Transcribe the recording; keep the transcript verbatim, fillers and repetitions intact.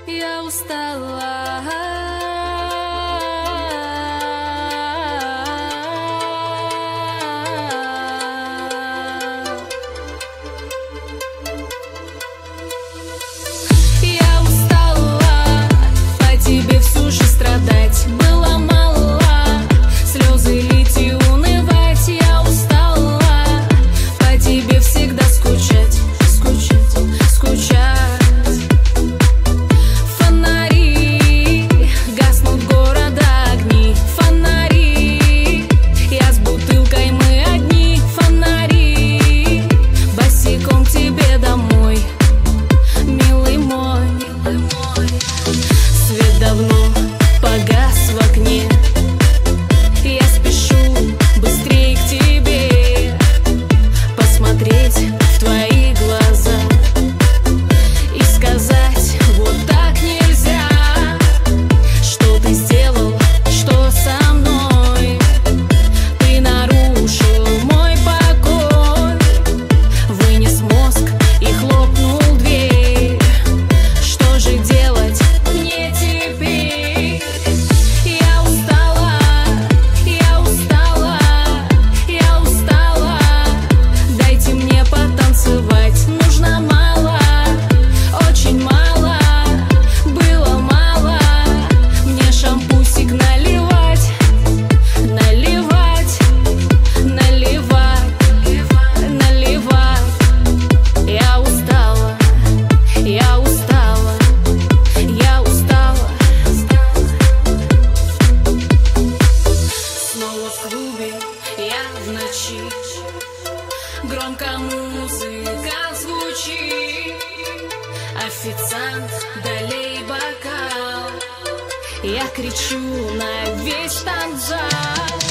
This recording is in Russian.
я устала. Я устала по тебе всю жизнь страдать. Было мало слезы лить и унывать. Я устала по тебе всегда скучать, скучать, скучать. Фонари, гаснут города огни. Фонари, я с бутылкой, мы одни. Фонари, босиком к тебе домой, милый мой. Свет давно погас в окне. Я спешу быстрее к тебе, посмотреть в твои глаза и сказать: вот так нельзя. Что ты сделал, что со мной? Ты нарушил мой покой, вынес мозг и хлопнул дверь. Что же делать мне теперь? Я устала, я устала, я устала. Дайте мне потанцевать. Нужно мало, очень мало. Было мало. Мне шампусик наливать, наливать, наливать, наливать. Я устала, я устала, я устала. Снова в клубе я в ночи. Громко музыка звучит. Официант, долей бокал. Я кричу на весь танцзал: